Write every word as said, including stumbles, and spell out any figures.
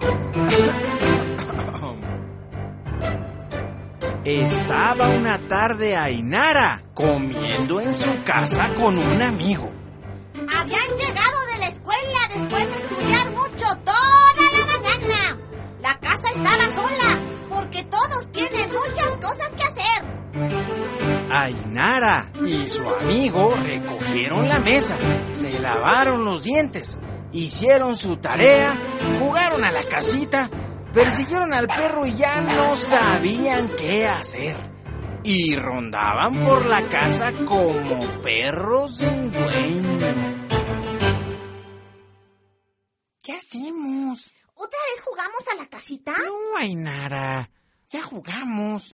Estaba una tarde Ainara comiendo en su casa con un amigo. Habían llegado de la escuela después de estudiar mucho toda la mañana. La casa estaba sola porque todos tienen muchas cosas que hacer. Ainara y su amigo recogieron la mesa, se lavaron los dientes, hicieron su tarea, jugaron a la casita, persiguieron al perro y ya no sabían qué hacer. Y rondaban por la casa como perros sin dueño. ¿Qué hacemos? ¿Otra vez jugamos a la casita? No, Ainara, ya jugamos.